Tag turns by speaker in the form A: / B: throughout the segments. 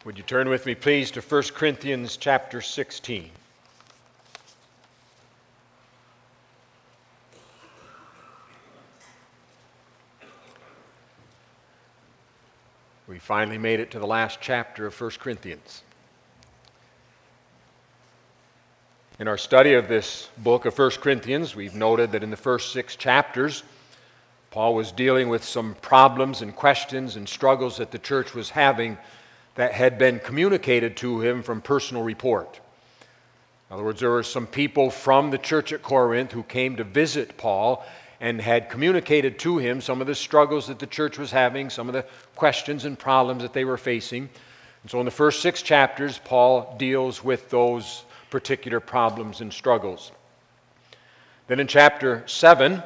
A: Would you turn with me, please, to 1 Corinthians chapter 16. We finally made it to the last chapter of 1 Corinthians. In our study of this book of 1 Corinthians, we've noted that in the first 6 chapters, Paul was dealing with some problems and questions and struggles that the church was having that had been communicated to him from personal report. In other words, there were some people from the church at Corinth who came to visit Paul and had communicated to him some of the struggles that the church was having, some of the questions and problems that they were facing. And so in the first 6 chapters, Paul deals with those particular problems and struggles. Then in chapter 7,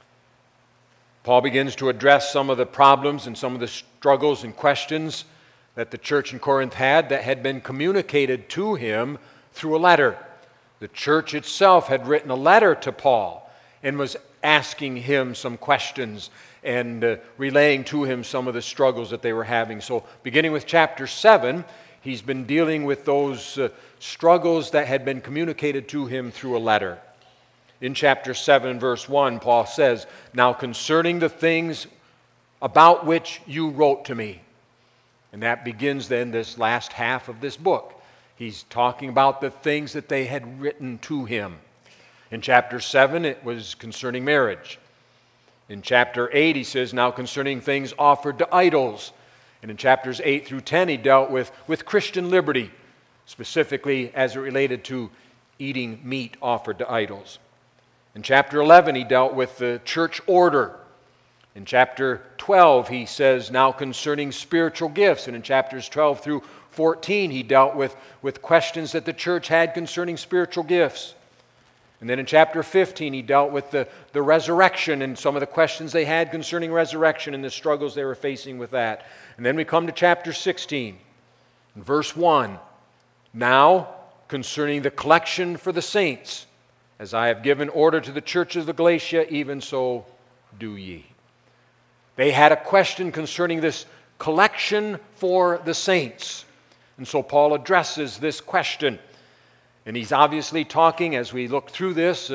A: Paul begins to address some of the problems and some of the struggles and questions that the church in Corinth had been communicated to him through a letter. The church itself had written a letter to Paul and was asking him some questions and relaying to him some of the struggles that they were having. So beginning with chapter 7, he's been dealing with those struggles that had been communicated to him through a letter. In chapter 7, verse 1, Paul says, "Now concerning the things about which you wrote to me." And that begins then this last half of this book. He's talking about the things that they had written to him. In chapter 7, it was concerning marriage. In chapter 8, he says, "Now concerning things offered to idols." And in chapters 8 through 10, he dealt with Christian liberty, specifically as it related to eating meat offered to idols. In chapter 11, he dealt with the church order. In chapter 12, he says, "Now concerning spiritual gifts." And in chapters 12 through 14, he dealt with questions that the church had concerning spiritual gifts. And then in chapter 15, he dealt with the resurrection and some of the questions they had concerning resurrection and the struggles they were facing with that. And then we come to chapter 16, in verse 1. "Now concerning the collection for the saints, as I have given order to the churches of Galatia, even so do ye." They had a question concerning this collection for the saints. And so Paul addresses this question. And he's obviously talking, as we look through this,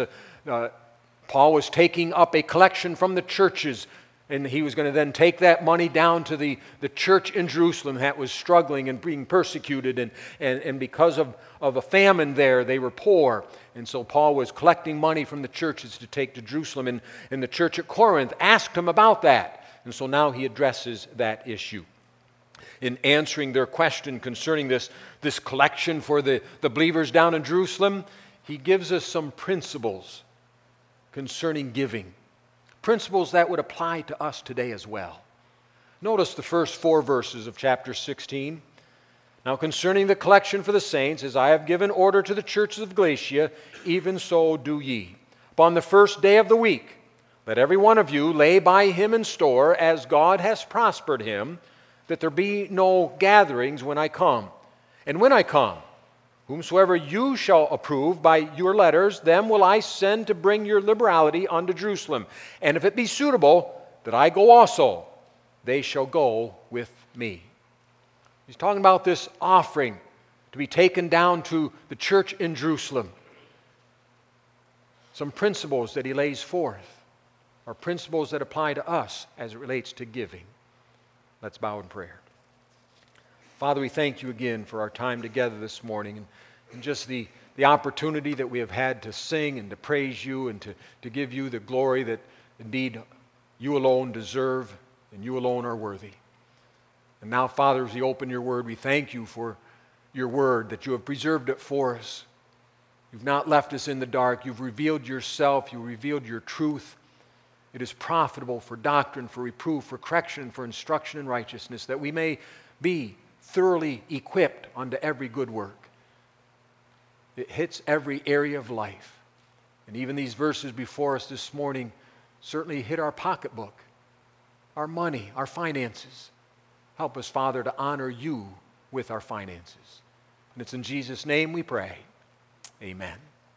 A: Paul was taking up a collection from the churches. And he was going to then take that money down to the church in Jerusalem that was struggling and being persecuted. And because of a famine there, they were poor. And so Paul was collecting money from the churches to take to Jerusalem. And the church at Corinth asked him about that. And so now he addresses that issue. In answering their question concerning this collection for the believers down in Jerusalem, he gives us some principles concerning giving. Principles that would apply to us today as well. Notice the first 4 verses of chapter 16. "Now concerning the collection for the saints, as I have given order to the churches of Galatia, even so do ye. Upon the first day of the week, let every one of you lay by him in store, as God has prospered him, that there be no gatherings when I come. And when I come, whomsoever you shall approve by your letters, them will I send to bring your liberality unto Jerusalem. And if it be suitable that I go also, they shall go with me." He's talking about this offering to be taken down to the church in Jerusalem. Some principles that he lays forth are principles that apply to us as it relates to giving. Let's bow in prayer. Father, we thank you again for our time together this morning and just the opportunity that we have had to sing and to praise you and to give you the glory that indeed you alone deserve and you alone are worthy. And now, Father, as we open your word, we thank you for your word, that you have preserved it for us. You've not left us in the dark. You've revealed yourself. You've revealed your truth. It is profitable for doctrine, for reproof, for correction, for instruction in righteousness, that we may be thoroughly equipped unto every good work. It hits every area of life. And even these verses before us this morning certainly hit our pocketbook, our money, our finances. Help us, Father, to honor you with our finances. And it's in Jesus' name we pray. Amen.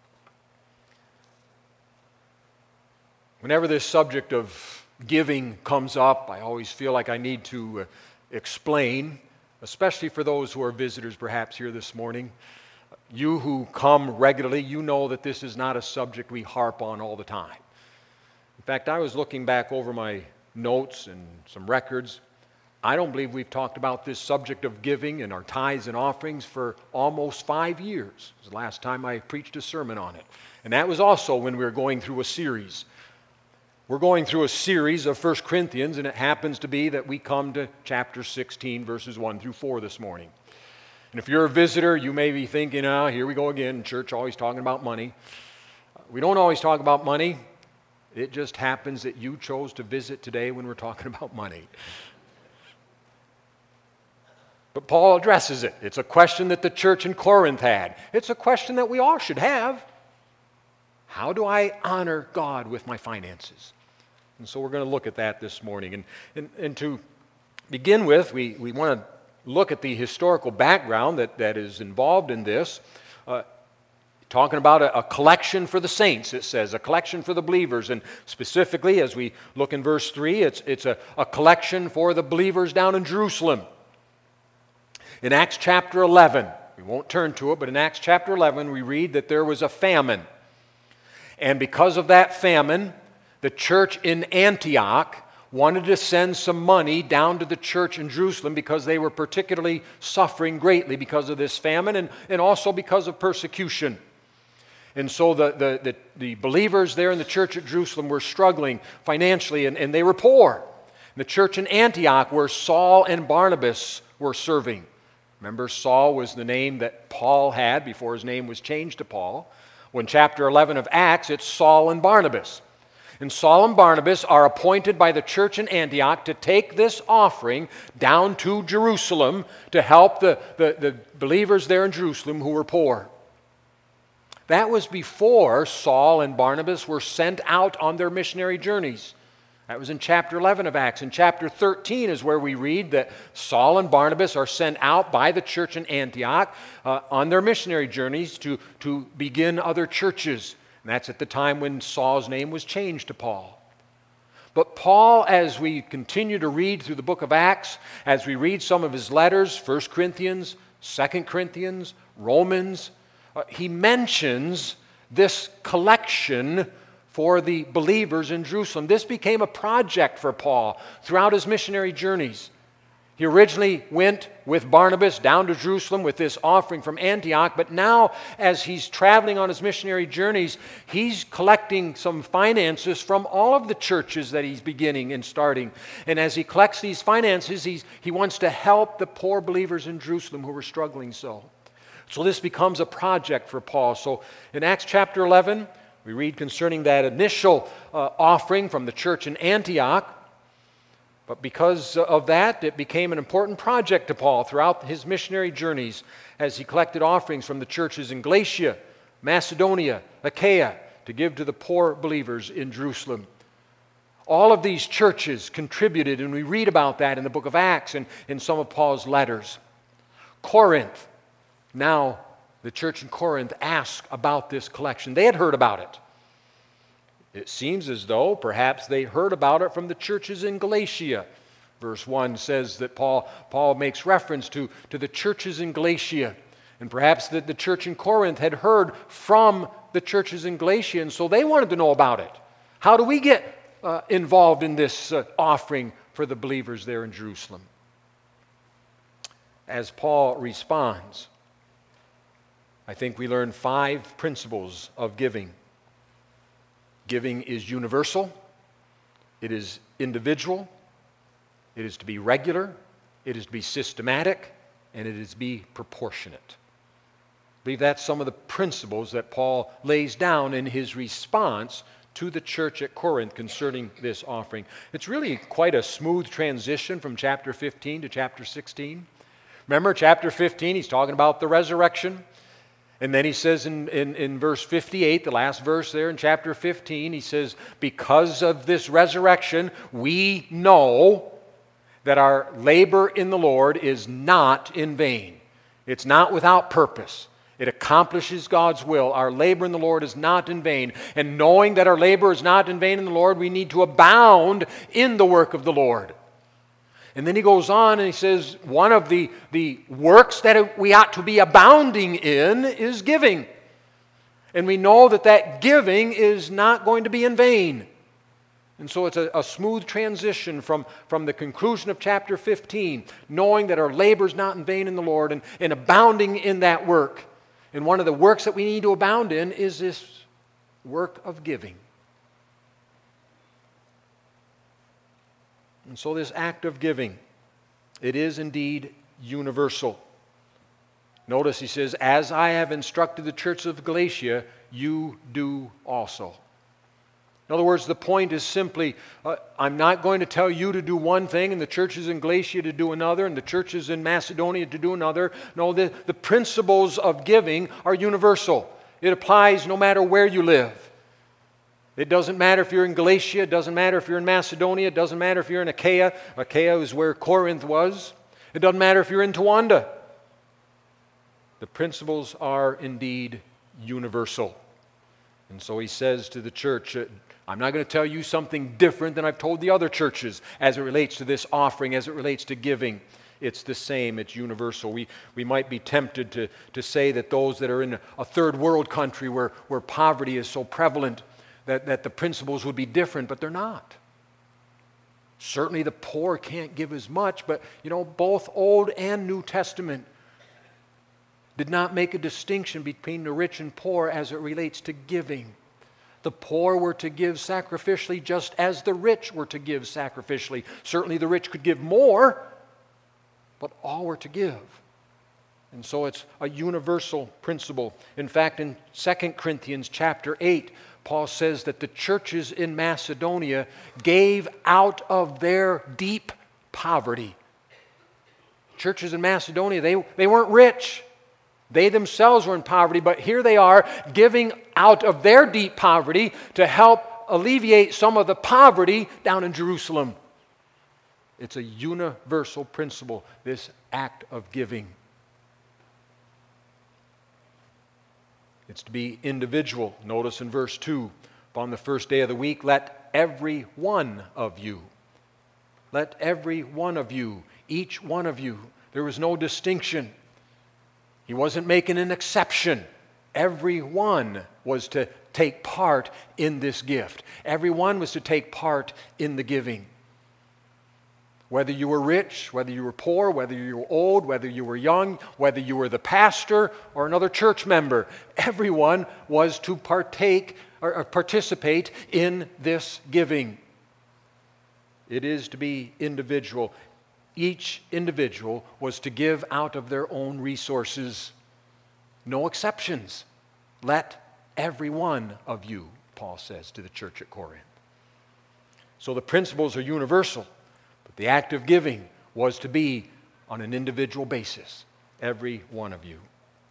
A: Whenever this subject of giving comes up, I always feel like I need to explain especially for those who are visitors perhaps here this morning. You who come regularly, you know that this is not a subject we harp on all the time. In fact, I was looking back over my notes and some records. I don't believe we've talked about this subject of giving and our tithes and offerings for almost 5 years. It was the last time I preached a sermon on it. And that was also when we were going through a series. We're going through a series of 1 Corinthians, and it happens to be that we come to chapter 16, verses 1 through 4 this morning. And if you're a visitor, you may be thinking, here we go again, church always talking about money. We don't always talk about money. It just happens that you chose to visit today when we're talking about money. But Paul addresses it. It's a question that the church in Corinth had. It's a question that we all should have. How do I honor God with my finances? And so we're going to look at that this morning. And to begin with, we want to look at the historical background that is involved in this. Talking about a collection for the saints, it says, a collection for the believers. And specifically, as we look in verse 3, it's a collection for the believers down in Jerusalem. In Acts chapter 11, we won't turn to it, but in Acts chapter 11, we read that there was a famine. And because of that famine, the church in Antioch wanted to send some money down to the church in Jerusalem because they were particularly suffering greatly because of this famine and also because of persecution. And so the believers there in the church at Jerusalem were struggling financially and they were poor. The church in Antioch, where Saul and Barnabas were serving. Remember, Saul was the name that Paul had before his name was changed to Paul. When chapter 11 of Acts, it's Saul and Barnabas. And Saul and Barnabas are appointed by the church in Antioch to take this offering down to Jerusalem to help the believers there in Jerusalem who were poor. That was before Saul and Barnabas were sent out on their missionary journeys. That was in chapter 11 of Acts. In chapter 13 is where we read that Saul and Barnabas are sent out by the church in Antioch on their missionary journeys to begin other churches. And that's at the time when Saul's name was changed to Paul. But Paul, as we continue to read through the book of Acts, as we read some of his letters, 1 Corinthians, 2 Corinthians, Romans, he mentions this collection for the believers in Jerusalem. This became a project for Paul throughout his missionary journeys. He originally went with Barnabas down to Jerusalem with this offering from Antioch, but now as he's traveling on his missionary journeys, he's collecting some finances from all of the churches that he's beginning and starting. And as he collects these finances, he wants to help the poor believers in Jerusalem who were struggling so. So this becomes a project for Paul. So in Acts chapter 11, we read concerning that initial offering from the church in Antioch. But because of that, it became an important project to Paul throughout his missionary journeys as he collected offerings from the churches in Galatia, Macedonia, Achaia, to give to the poor believers in Jerusalem. All of these churches contributed, and we read about that in the book of Acts and in some of Paul's letters. Corinth, now the church in Corinth asked about this collection. They had heard about it. It seems as though perhaps they heard about it from the churches in Galatia. Verse 1 says that Paul makes reference to the churches in Galatia. And perhaps the church in Corinth had heard from the churches in Galatia, and so they wanted to know about it. How do we get involved in this offering for the believers there in Jerusalem? As Paul responds, I think we learn 5 principles of giving. Giving is universal, it is individual, it is to be regular, it is to be systematic, and it is to be proportionate. I believe that's some of the principles that Paul lays down in his response to the church at Corinth concerning this offering. It's really quite a smooth transition from chapter 15 to chapter 16. Remember, chapter 15, he's talking about the resurrection. And then he says in verse 58, the last verse there in chapter 15, he says, because of this resurrection, we know that our labor in the Lord is not in vain. It's not without purpose. It accomplishes God's will. Our labor in the Lord is not in vain. And knowing that our labor is not in vain in the Lord, we need to abound in the work of the Lord. And then he goes on and he says, one of the works that we ought to be abounding in is giving. And we know that giving is not going to be in vain. And so it's a smooth transition from the conclusion of chapter 15, knowing that our labor is not in vain in the Lord, and abounding in that work. And one of the works that we need to abound in is this work of giving. And so this act of giving, it is indeed universal. Notice he says, as I have instructed the church of Galatia, you do also. In other words, the point is simply, I'm not going to tell you to do one thing and the churches in Galatia to do another and the churches in Macedonia to do another. No, the principles of giving are universal. It applies no matter where you live. It doesn't matter if you're in Galatia, it doesn't matter if you're in Macedonia, it doesn't matter if you're in Achaia. Achaia is where Corinth was. It doesn't matter if you're in Towanda. The principles are indeed universal. And so he says to the church, I'm not going to tell you something different than I've told the other churches as it relates to this offering, as it relates to giving. It's the same, it's universal. We might be tempted to say that those that are in a third world country where poverty is so prevalent, that the principles would be different, but they're not. Certainly the poor can't give as much, but both Old and New Testament did not make a distinction between the rich and poor as it relates to giving. The poor were to give sacrificially just as the rich were to give sacrificially. Certainly the rich could give more, but all were to give. And so it's a universal principle. In fact, in 2 Corinthians chapter 8, Paul says that the churches in Macedonia gave out of their deep poverty. Churches in Macedonia, they weren't rich. They themselves were in poverty, but here they are giving out of their deep poverty to help alleviate some of the poverty down in Jerusalem. It's a universal principle, this act of giving. It's to be individual. Notice in verse 2, upon the first day of the week, let every one of you, each one of you, there was no distinction. He wasn't making an exception. Everyone was to take part in this gift. Everyone was to take part in the giving. Whether you were rich, whether you were poor, whether you were old, whether you were young, whether you were the pastor or another church member, everyone was to partake or participate in this giving. It is to be individual. Each individual was to give out of their own resources. No exceptions. Let every one of you, Paul says to the church at Corinth. So the principles are universal, but the act of giving was to be on an individual basis. Every one of you.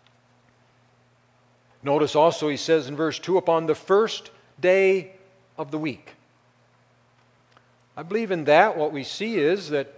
A: Notice also he says in verse 2, upon the first day of the week. I believe in that what we see is that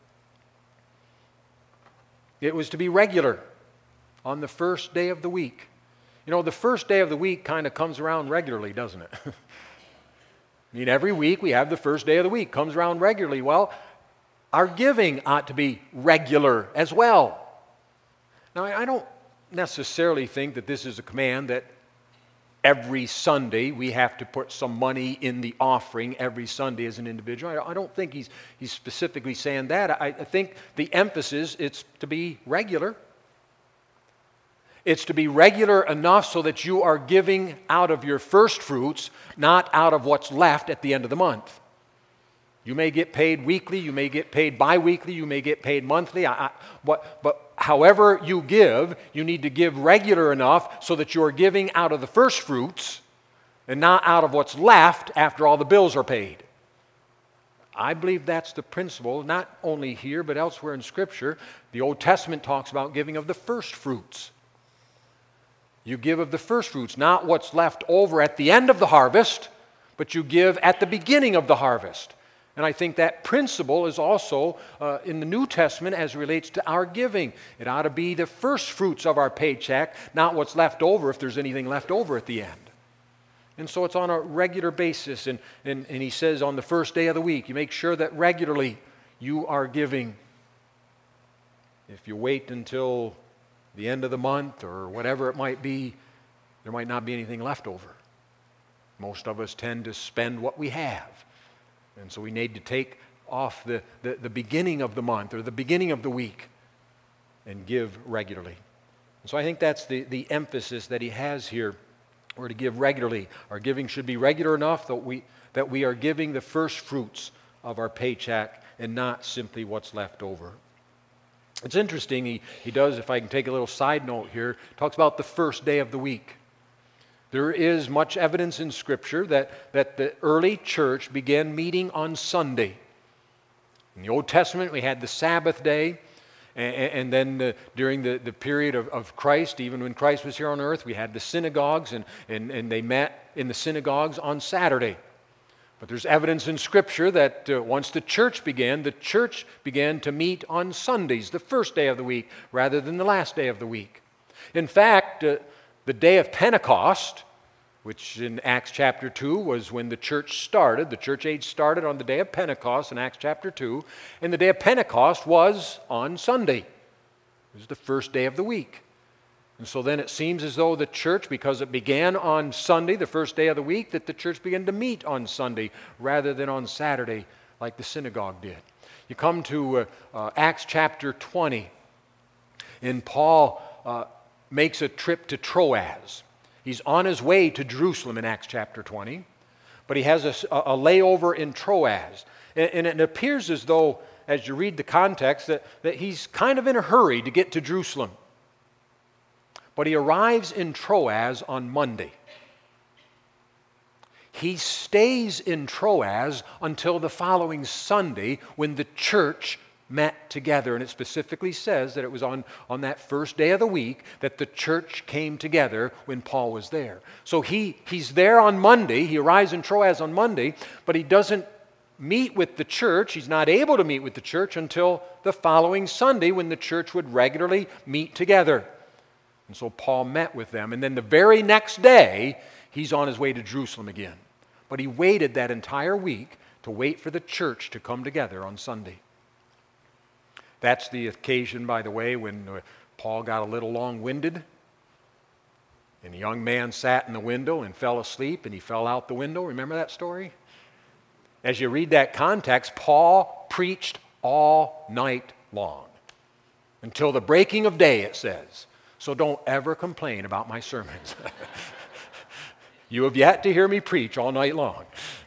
A: it was to be regular on the first day of the week. The first day of the week kind of comes around regularly, doesn't it? Every week we have the first day of the week, comes around regularly. Well, our giving ought to be regular as well. Now, I don't necessarily think that this is a command that every Sunday we have to put some money in the offering every Sunday as an individual. I don't think he's specifically saying that. I think the emphasis, it's to be regular. It's to be regular enough so that you are giving out of your first fruits, not out of what's left at the end of the month. You may get paid weekly, you may get paid bi-weekly, you may get paid monthly. But however you give, you need to give regular enough so that you are giving out of the first fruits and not out of what's left after all the bills are paid. I believe that's the principle, not only here but elsewhere in Scripture. The Old Testament talks about giving of the first fruits. You give of the first fruits, not what's left over at the end of the harvest, but you give at the beginning of the harvest. And I think that principle is also in the New Testament as it relates to our giving. It ought to be the first fruits of our paycheck, not what's left over if there's anything left over at the end. And so it's on a regular basis. And he says on the first day of the week, you make sure that regularly you are giving. If you wait until the end of the month or whatever it might be, there might not be anything left over. Most of us tend to spend what we have. And so we need to take off the beginning of the month or the beginning of the week and give regularly. And so I think that's the emphasis that he has here. We're to give regularly. Our giving should be regular enough that we are giving the first fruits of our paycheck and not simply what's left over. It's interesting, he does, if I can take a little side note here, talks about the first day of the week. There is much evidence in Scripture that the early church began meeting on Sunday. In the Old Testament, we had the Sabbath day, and then during the period of Christ, even when Christ was here on earth, we had the synagogues, and they met in the synagogues on Saturday. But there's evidence in Scripture that once the church began to meet on Sundays, the first day of the week, rather than the last day of the week. In fact, the day of Pentecost, which in Acts chapter 2 was when the church started, the church age started on the day of Pentecost in Acts chapter 2, and the day of Pentecost was on Sunday. It was the first day of the week. And so then it seems as though the church, because it began on Sunday, the first day of the week, that the church began to meet on Sunday rather than on Saturday like the synagogue did. You come to Acts chapter 20, and Paul makes a trip to Troas. He's on his way to Jerusalem in Acts chapter 20, but he has a layover in Troas. And it appears as though, as you read the context, that he's kind of in a hurry to get to Jerusalem. But he arrives in Troas on Monday. He stays in Troas until the following Sunday when the church met together. And it specifically says that it was on that first day of the week that the church came together when Paul was there. So he's there on Monday. He arrives in Troas on Monday, but he doesn't meet with the church. He's not able to meet with the church until the following Sunday when the church would regularly meet together. And so Paul met with them. And then the very next day, he's on his way to Jerusalem again. But he waited that entire week to wait for the church to come together on Sunday. That's the occasion, by the way, when Paul got a little long-winded. And a young man sat in the window and fell asleep, and he fell out the window. Remember that story? As you read that context, Paul preached all night long. Until the breaking of day, it says. So don't ever complain about my sermons. You have yet to hear me preach all night long.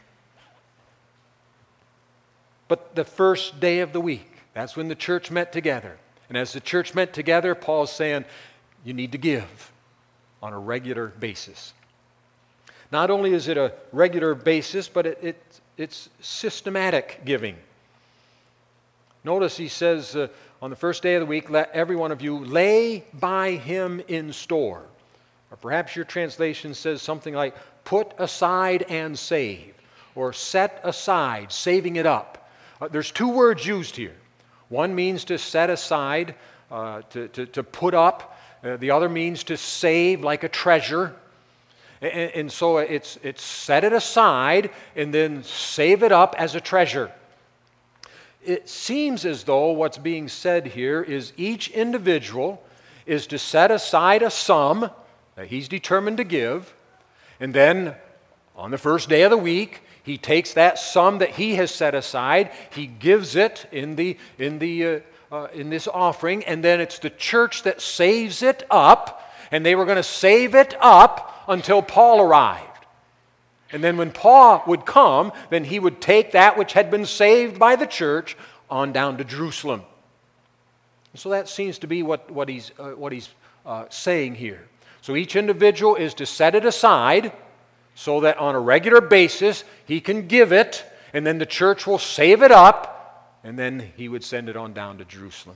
A: But the first day of the week, that's when the church met together. And as the church met together, Paul's saying, you need to give on a regular basis. Not only is it a regular basis, but it's systematic giving. Notice he says, on the first day of the week, let every one of you lay by him in store. Or perhaps your translation says something like, put aside and save. Or set aside, saving it up. There's two words used here. One means to set aside, to put up. The other means to save like a treasure. And so it's set it aside and then save it up as a treasure. It seems as though what's being said here is each individual is to set aside a sum that he's determined to give, and then on the first day of the week, he takes that sum that he has set aside, he gives it in this offering, and then it's the church that saves it up, and they were going to save it up until Paul arrived. And then when Paul would come, then he would take that which had been saved by the church on down to Jerusalem. And so that seems to be what he's saying here. So each individual is to set it aside so that on a regular basis he can give it, and then the church will save it up, and then he would send it on down to Jerusalem.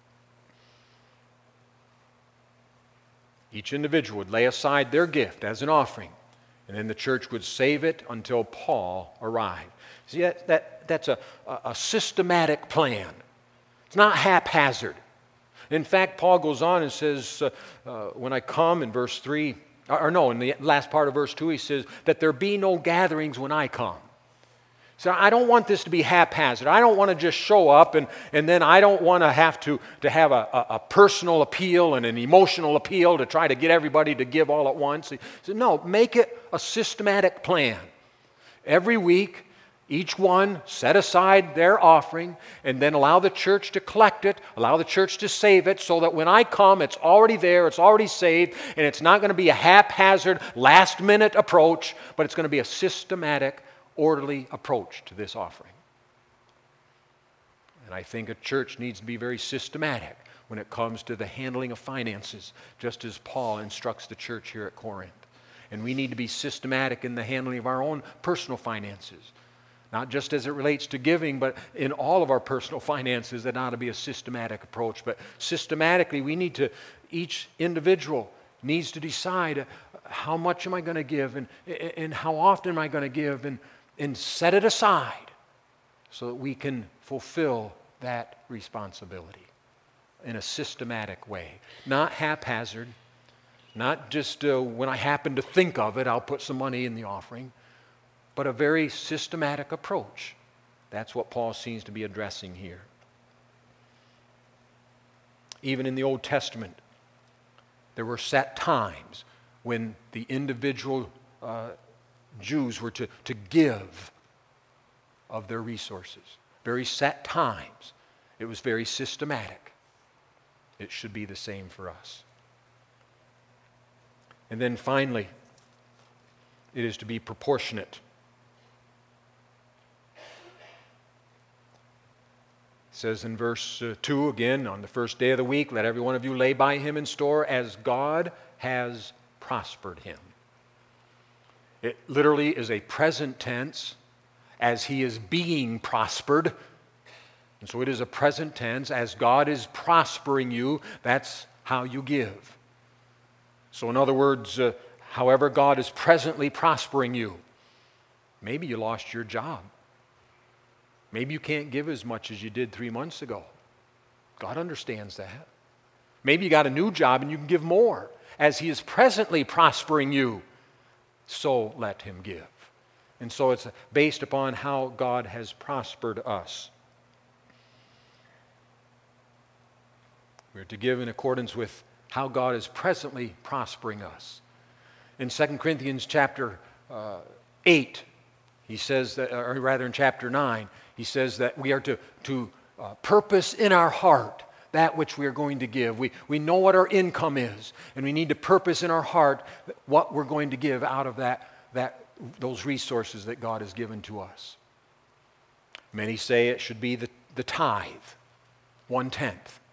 A: Each individual would lay aside their gift as an offering, and then the church would save it until Paul arrived. See, that's a systematic plan. It's not haphazard. In fact, Paul goes on and says, when I come in verse 3, in the last part of verse 2, he says, that there be no gatherings when I come. So I don't want this to be haphazard. I don't want to just show up and then I don't want to have to have a personal appeal and an emotional appeal to try to get everybody to give all at once. So no, make it a systematic plan. Every week, each one set aside their offering and then allow the church to collect it, allow the church to save it so that when I come, it's already there, it's already saved, and it's not going to be a haphazard, last-minute approach, but it's going to be a systematic, orderly approach to this offering. And I think a church needs to be very systematic when it comes to the handling of finances, just as Paul instructs the church here at Corinth. And we need to be systematic in the handling of our own personal finances. Not just as it relates to giving, but in all of our personal finances, that ought to be a systematic approach. But systematically, we need to, each individual needs to decide how much am I going to give and how often am I going to give and set it aside so that we can fulfill that responsibility in a systematic way. Not haphazard, not just when I happen to think of it, I'll put some money in the offering, but a very systematic approach. That's what Paul seems to be addressing here. Even in the Old Testament, there were set times when the individual Jews were to give of their resources. Very set times. It was very systematic. It should be the same for us. And then finally, it is to be proportionate. It says in verse 2 again, on the first day of the week, let every one of you lay by him in store as God has prospered him. It literally is a present tense, as he is being prospered. And so it is a present tense, as God is prospering you, that's how you give. So in other words, however God is presently prospering you, maybe you lost your job. Maybe you can't give as much as you did 3 months ago. God understands that. Maybe you got a new job and you can give more. As he is presently prospering you, so let him give. And so it's based upon how God has prospered us. We're to give in accordance with how God is presently prospering us. In 2 Corinthians chapter 8, he says that, or rather in chapter 9, he says that we are to purpose in our heart that which we are going to give. We know what our income is, and we need to purpose in our heart what we're going to give out of those resources that God has given to us. Many say it should be the tithe, 1/10.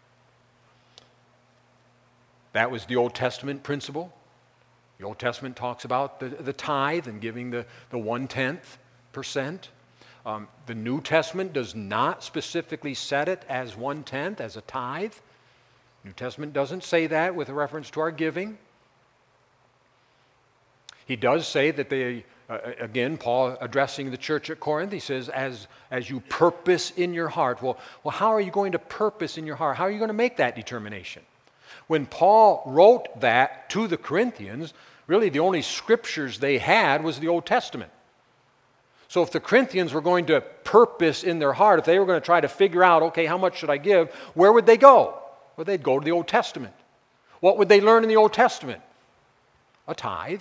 A: That was the Old Testament principle. The Old Testament talks about the tithe and giving the 1/10%. The New Testament does not specifically set it as 1/10, as a tithe. New Testament doesn't say that with reference to our giving. He does say that again, Paul addressing the church at Corinth, he says, as you purpose in your heart. Well, how are you going to purpose in your heart? How are you going to make that determination? When Paul wrote that to the Corinthians, really the only scriptures they had was the Old Testament. So if the Corinthians were going to purpose in their heart, if they were going to try to figure out, okay, how much should I give, where would they go? Well, they'd go to the Old Testament. What would they learn in the Old Testament? A tithe.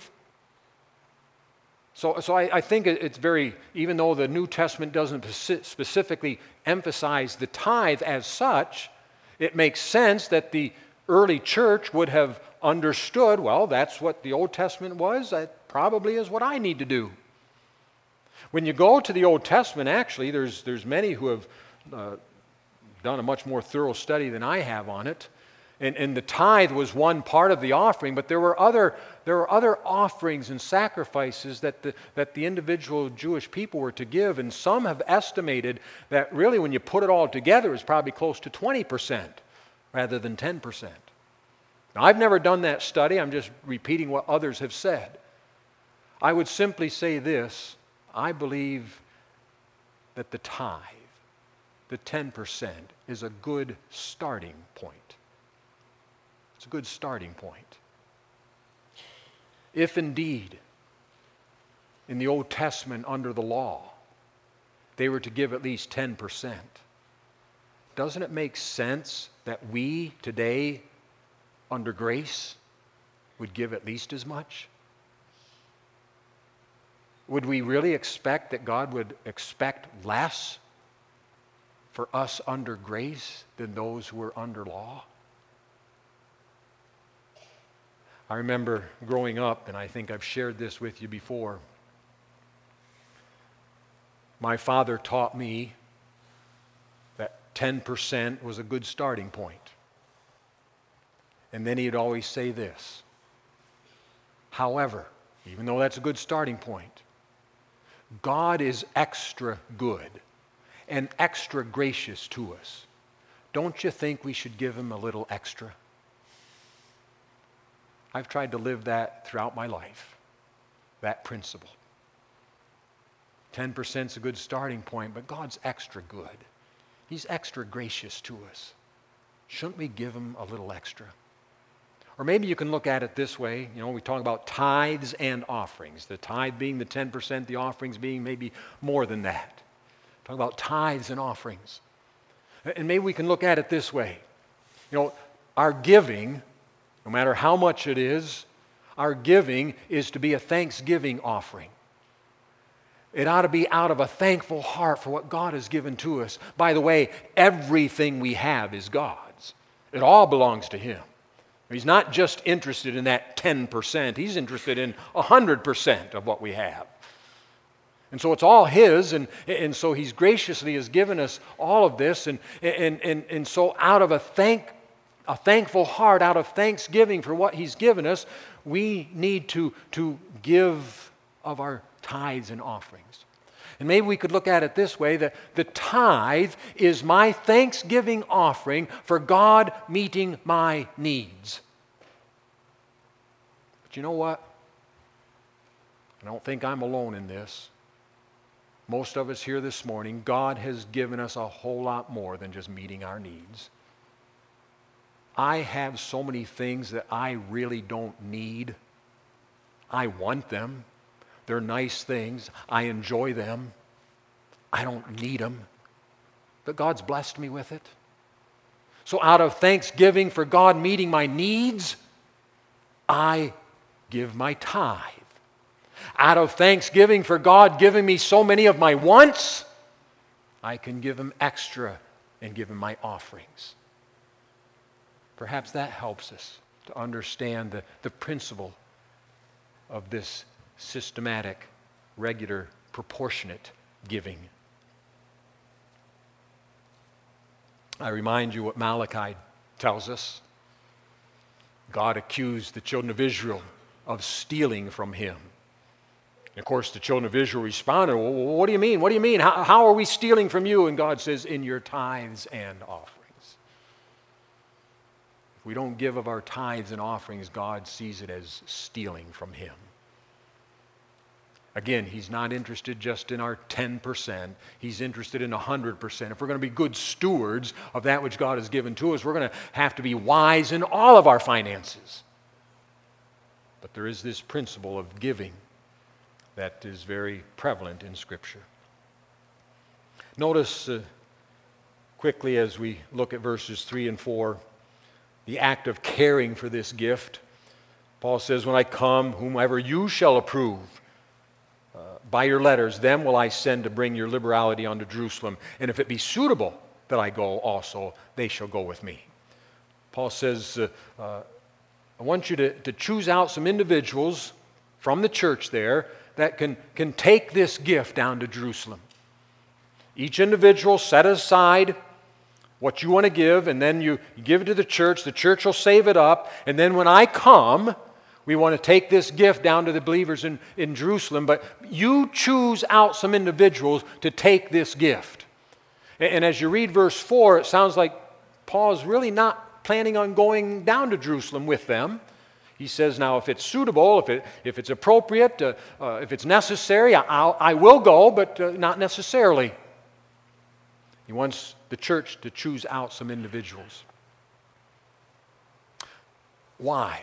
A: So I think it's very, even though the New Testament doesn't specifically emphasize the tithe as such, it makes sense that the early church would have understood, well, that's what the Old Testament was, that probably is what I need to do. When you go to the Old Testament, actually, there's many who have done a much more thorough study than I have on it. And the tithe was one part of the offering, but there were other offerings and sacrifices that the individual Jewish people were to give, and some have estimated that really when you put it all together, it's probably close to 20% rather than 10%. Now, I've never done that study. I'm just repeating what others have said. I would simply say this. I believe that the tithe, the 10%, is a good starting point. It's a good starting point. If indeed, in the Old Testament under the law, they were to give at least 10%. Doesn't it make sense that we today, under grace, would give at least as much? Would we really expect that God would expect less for us under grace than those who are under law? I remember growing up, and I think I've shared this with you before, my father taught me that 10% was a good starting point. And then he'd always say this: however, even though that's a good starting point, God is extra good and extra gracious to us. Don't you think we should give Him a little extra? I've tried to live that throughout my life, that principle. 10% is a good starting point, but God's extra good. He's extra gracious to us. Shouldn't we give Him a little extra? Or maybe you can look at it this way. You know, we talk about tithes and offerings. The tithe being the 10%, the offerings being maybe more than that. Talk about tithes and offerings. And maybe we can look at it this way. You know, our giving, no matter how much it is, our giving is to be a thanksgiving offering. It ought to be out of a thankful heart for what God has given to us. By the way, everything we have is God's. It all belongs to Him. He's not just interested in that 10%. He's interested in 100% of what we have. And so it's all His, and so He's graciously has given us all of this. And so out of a thankful heart, out of thanksgiving for what He's given us, we need to give of our tithes and offerings. And maybe we could look at it this way, that the tithe is my thanksgiving offering for God meeting my needs. But you know what? I don't think I'm alone in this. Most of us here this morning, God has given us a whole lot more than just meeting our needs. I have so many things that I really don't need. I want them. They're nice things. I enjoy them. I don't need them. But God's blessed me with it. So out of thanksgiving for God meeting my needs, I give my tithe. Out of thanksgiving for God giving me so many of my wants, I can give Him extra and give Him my offerings. Perhaps that helps us to understand the principle of this systematic, regular, proportionate giving. I remind you what Malachi tells us. God accused the children of Israel of stealing from Him. And of course, the children of Israel responded, well, what do you mean? What do you mean? How are we stealing from you? And God says, in your tithes and offerings. If we don't give of our tithes and offerings, God sees it as stealing from Him. Again, He's not interested just in our 10%. He's interested in 100%. If we're going to be good stewards of that which God has given to us, we're going to have to be wise in all of our finances. But there is this principle of giving that is very prevalent in Scripture. Notice quickly as we look at verses 3 and 4, the act of caring for this gift. Paul says, when I come, whomever you shall approve, by your letters, them will I send to bring your liberality unto Jerusalem. And if it be suitable that I go also, they shall go with me. Paul says, I want you to choose out some individuals from the church there that can take this gift down to Jerusalem. Each individual set aside what you want to give, and then you give it to the church will save it up, and then when I come, we want to take this gift down to the believers in Jerusalem, but you choose out some individuals to take this gift. And as you read verse 4, it sounds like Paul is really not planning on going down to Jerusalem with them. He says, now, if it's suitable, if it's appropriate, if it's necessary, I will go, but not necessarily. He wants the church to choose out some individuals. Why?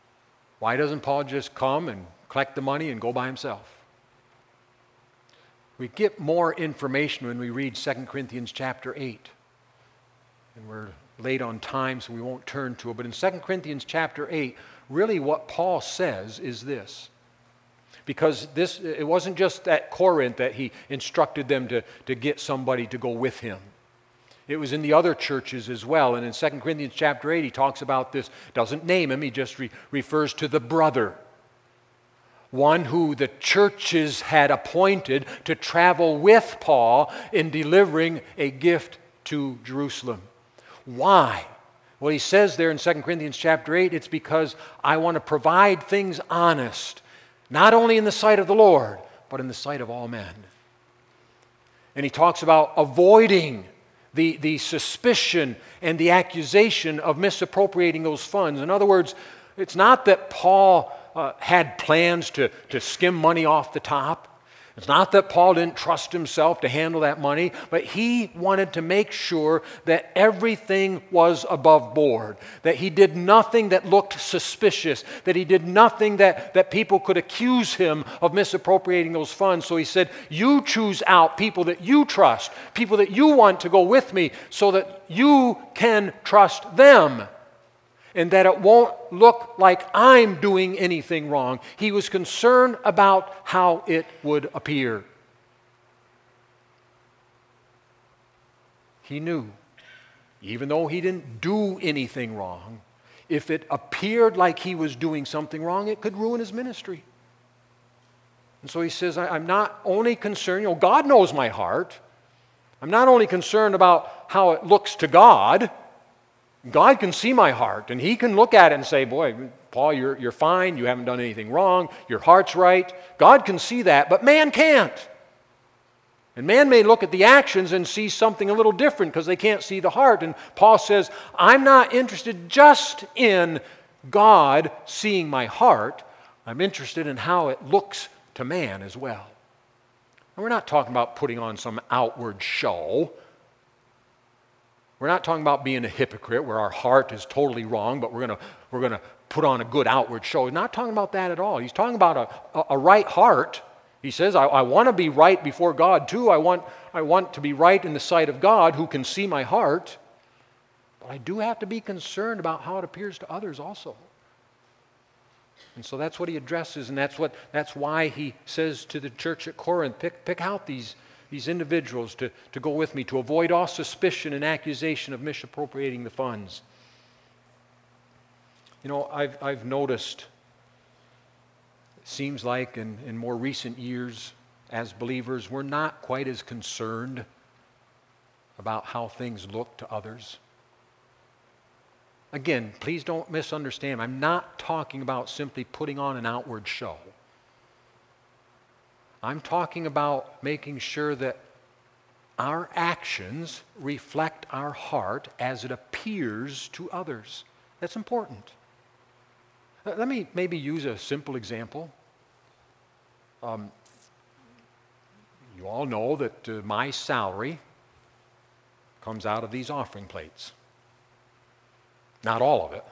A: Why doesn't Paul just come and collect the money and go by himself? We get more information when we read 2 Corinthians chapter 8. And we're late on time, so we won't turn to it. But in 2 Corinthians chapter 8, really what Paul says is this. Because it wasn't just at Corinth that he instructed them to get somebody to go with him. It was in the other churches as well. And in 2 Corinthians chapter 8, he talks about this, doesn't name him, he just refers to the brother. One who the churches had appointed to travel with Paul in delivering a gift to Jerusalem. Why? Well, he says there in 2 Corinthians chapter 8, it's because I want to provide things honest, not only in the sight of the Lord, but in the sight of all men. And he talks about avoiding the suspicion and the accusation of misappropriating those funds. In other words, it's not that Paul had plans to skim money off the top. It's not that Paul didn't trust himself to handle that money, but he wanted to make sure that everything was above board, that he did nothing that looked suspicious, that he did nothing that people could accuse him of misappropriating those funds. So he said, you choose out people that you trust, people that you want to go with me so that you can trust them. And that it won't look like I'm doing anything wrong. He was concerned about how it would appear. He knew, even though he didn't do anything wrong, if it appeared like he was doing something wrong, it could ruin his ministry. And so he says, I'm not only concerned, God knows my heart. I'm not only concerned about how it looks to God. God can see my heart, and He can look at it and say, boy, Paul, you're fine, you haven't done anything wrong, your heart's right. God can see that, but man can't. And man may look at the actions and see something a little different because they can't see the heart. And Paul says, I'm not interested just in God seeing my heart. I'm interested in how it looks to man as well. And we're not talking about putting on some outward show. We're not talking about being a hypocrite where our heart is totally wrong, but we're going to put on a good outward show. He's not talking about that at all. He's talking about a right heart. He says, I want to be right before God too. I want to be right in the sight of God who can see my heart. But I do have to be concerned about how it appears to others also. And so that's what he addresses, and that's why he says to the church at Corinth, pick out these individuals to go with me to avoid all suspicion and accusation of misappropriating the funds. I've noticed, it seems like in more recent years, as believers, we're not quite as concerned about how things look to others. Again, please don't misunderstand. I'm not talking about simply putting on an outward show. I'm talking about making sure that our actions reflect our heart as it appears to others. That's important. Let me maybe use a simple example. You all know that my salary comes out of these offering plates. Not all of it.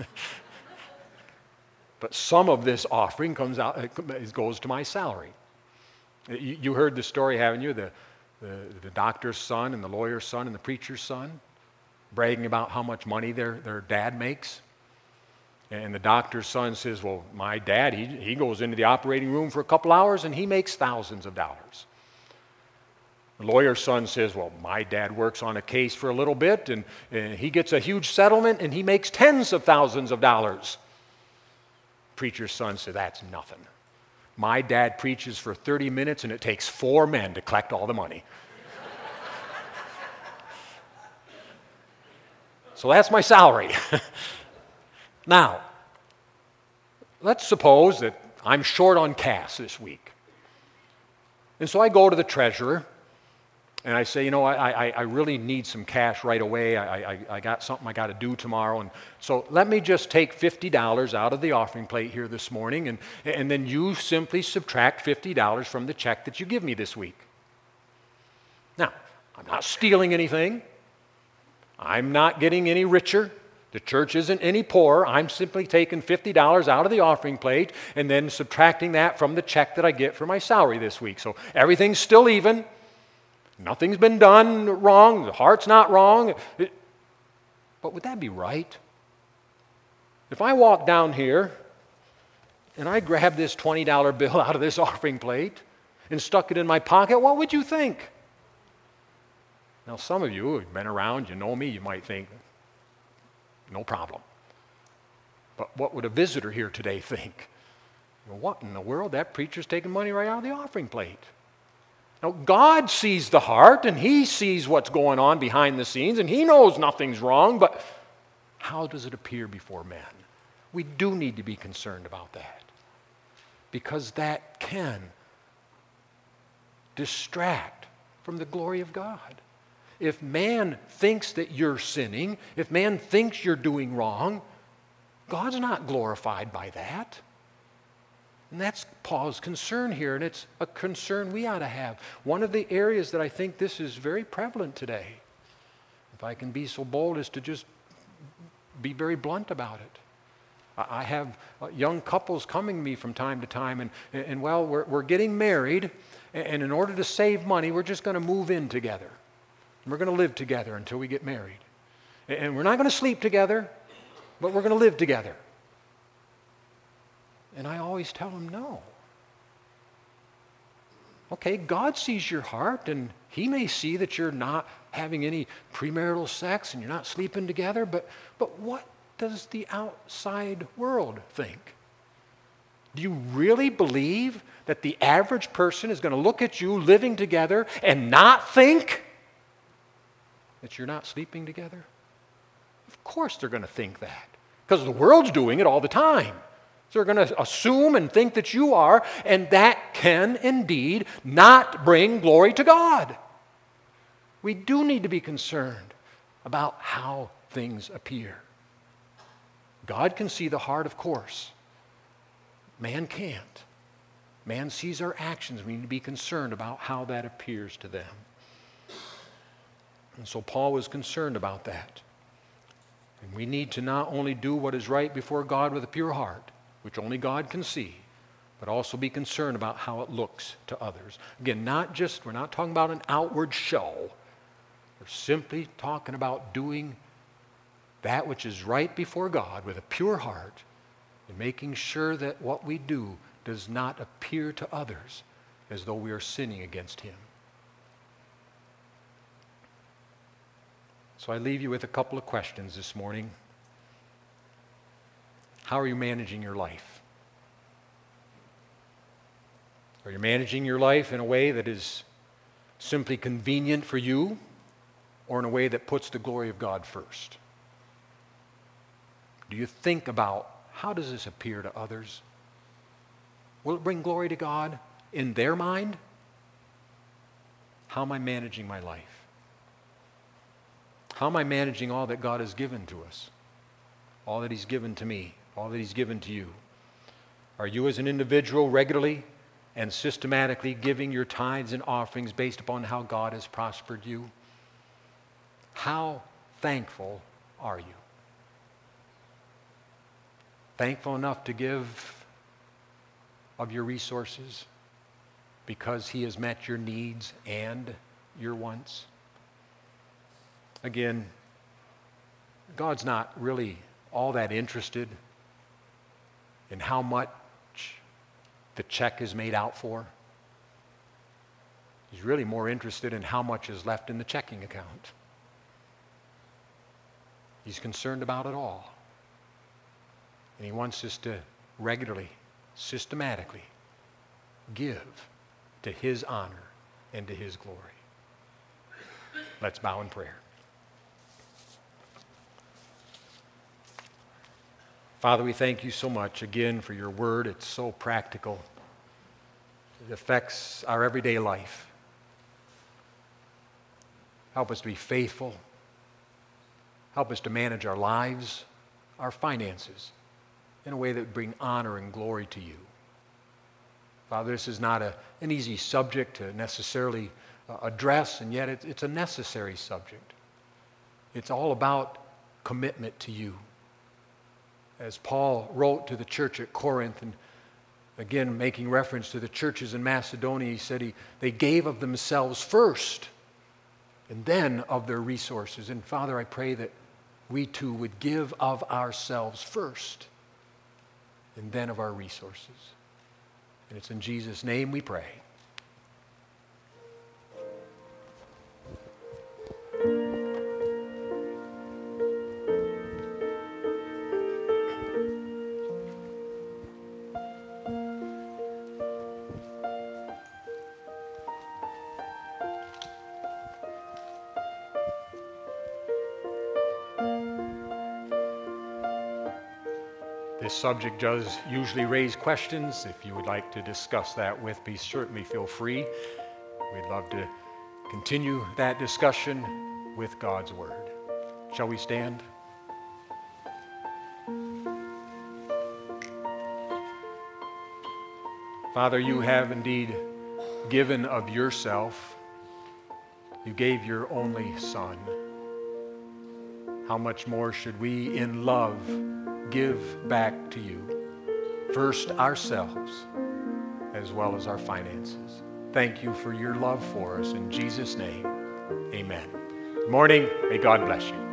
A: But some of this offering goes to my salary. You heard the story, haven't you? The doctor's son and the lawyer's son and the preacher's son bragging about how much money their dad makes. And the doctor's son says, well, my dad, he goes into the operating room for a couple hours and he makes thousands of dollars. The lawyer's son says, well, my dad works on a case for a little bit and he gets a huge settlement and he makes tens of thousands of dollars. Preacher's son said, that's nothing. My dad preaches for 30 minutes and it takes 4 men to collect all the money. So that's my salary. Now, let's suppose that I'm short on cash this week. And so I go to the treasurer and I say, I really need some cash right away. I got something I got to do tomorrow. And so let me just take $50 out of the offering plate here this morning, and then you simply subtract $50 from the check that you give me this week. Now, I'm not stealing anything. I'm not getting any richer. The church isn't any poorer. I'm simply taking $50 out of the offering plate and then subtracting that from the check that I get for my salary this week. So everything's still even. Nothing's been done wrong. The heart's not wrong. But would that be right? If I walk down here and I grab this $20 bill out of this offering plate and stuck it in my pocket, what would you think? Now, some of you who've been around, you know me, you might think, no problem. But what would a visitor here today think? Well, what in the world? That preacher's taking money right out of the offering plate. Now, God sees the heart, and He sees what's going on behind the scenes, and He knows nothing's wrong, but how does it appear before men? We do need to be concerned about that, because that can distract from the glory of God. If man thinks that you're sinning, if man thinks you're doing wrong, God's not glorified by that. And that's Paul's concern here, and it's a concern we ought to have. One of the areas that I think this is very prevalent today, if I can be so bold as to just be very blunt about it. I have young couples coming to me from time to time, and well, we're getting married, and in order to save money, we're just going to move in together. We're going to live together until we get married. And we're not going to sleep together, but we're going to live together. And I always tell them no. Okay, God sees your heart, and He may see that you're not having any premarital sex and you're not sleeping together, but what does the outside world think? Do you really believe that the average person is going to look at you living together and not think that you're not sleeping together? Of course they're going to think that, because the world's doing it all the time. So they're going to assume and think that you are, and that can indeed not bring glory to God. We do need to be concerned about how things appear. God can see the heart, of course. Man can't. Man sees our actions. We need to be concerned about how that appears to them. And so Paul was concerned about that. And we need to not only do what is right before God with a pure heart, which only God can see, but also be concerned about how it looks to others. Again, we're not talking about an outward show. We're simply talking about doing that which is right before God with a pure heart, and making sure that what we do does not appear to others as though we are sinning against Him. So I leave you with a couple of questions this morning. How are you managing your life? Are you managing your life in a way that is simply convenient for you, or in a way that puts the glory of God first? Do you think about, how does this appear to others? Will it bring glory to God in their mind? How am I managing my life? How am I managing all that God has given to us? All that He's given to me, all that He's given to you. Are you as an individual regularly and systematically giving your tithes and offerings based upon how God has prospered you? How thankful are you? Thankful enough to give of your resources because He has met your needs and your wants? Again, God's not really all that interested in how much the check is made out for. He's really more interested in how much is left in the checking account. He's concerned about it all. And He wants us to regularly, systematically give to His honor and to His glory. Let's bow in prayer. Father, we thank You so much again for Your word. It's so practical. It affects our everyday life. Help us to be faithful. Help us to manage our lives, our finances, in a way that would bring honor and glory to You. Father, this is not an easy subject to necessarily address, and yet it's a necessary subject. It's all about commitment to you. As Paul wrote to the church at Corinth, and again making reference to the churches in Macedonia, he said they gave of themselves first and then of their resources. And Father, I pray that we too would give of ourselves first and then of our resources. And it's in Jesus' name we pray. This subject does usually raise questions. If you would like to discuss that with me, certainly feel free. We'd love to continue that discussion with God's Word. Shall we stand? Father, you have indeed given of yourself. You gave your only Son. How much more should we in love give back to you? First ourselves as well as our finances. Thank you for your love for us. In Jesus' name, amen. Good morning. May God bless you.